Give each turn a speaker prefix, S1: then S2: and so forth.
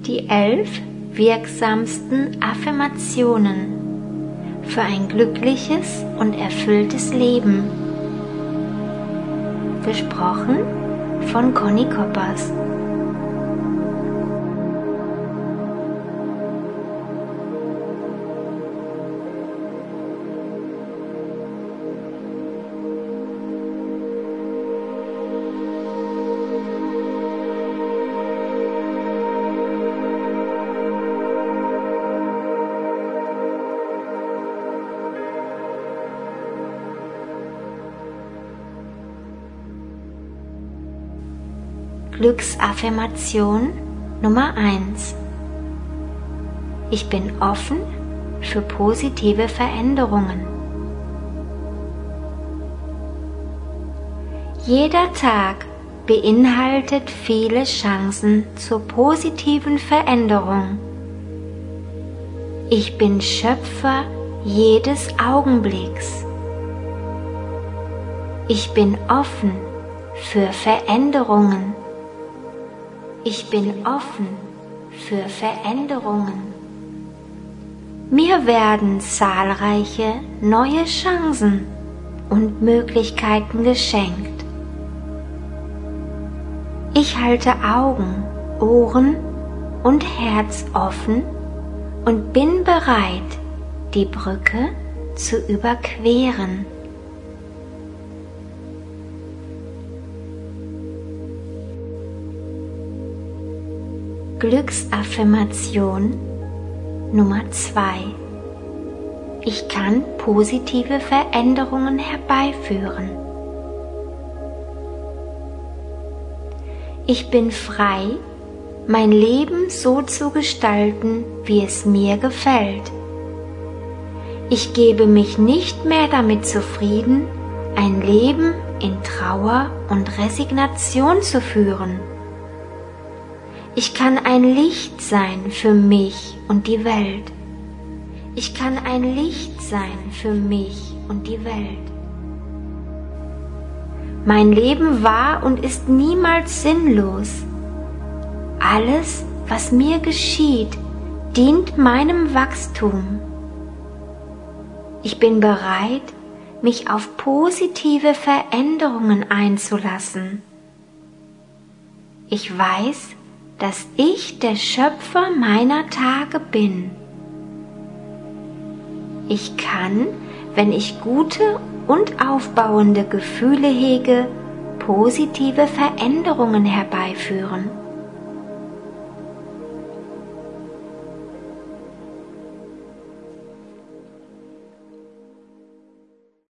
S1: Die 11 wirksamsten Affirmationen für ein glückliches und erfülltes Leben. Gesprochen von Conny Koppers. Glücksaffirmation Nummer 1. Ich bin offen für positive Veränderungen. Jeder Tag beinhaltet viele Chancen zur positiven Veränderung. Ich bin Schöpfer jedes Augenblicks. Ich bin offen für Veränderungen. Ich bin offen für Veränderungen. Mir werden zahlreiche neue Chancen und Möglichkeiten geschenkt. Ich halte Augen, Ohren und Herz offen und bin bereit, die Brücke zu überqueren. Glücksaffirmation Nummer 2. Ich kann positive Veränderungen herbeiführen. Ich bin frei, mein Leben so zu gestalten, wie es mir gefällt. Ich gebe mich nicht mehr damit zufrieden, ein Leben in Trauer und Resignation zu führen. Ich kann ein Licht sein für mich und die Welt. Ich kann ein Licht sein für mich und die Welt. Mein Leben war und ist niemals sinnlos. Alles, was mir geschieht, dient meinem Wachstum. Ich bin bereit, mich auf positive Veränderungen einzulassen. Ich weiß, dass ich der Schöpfer meiner Tage bin. Ich kann, wenn ich gute und aufbauende Gefühle hege, positive Veränderungen herbeiführen.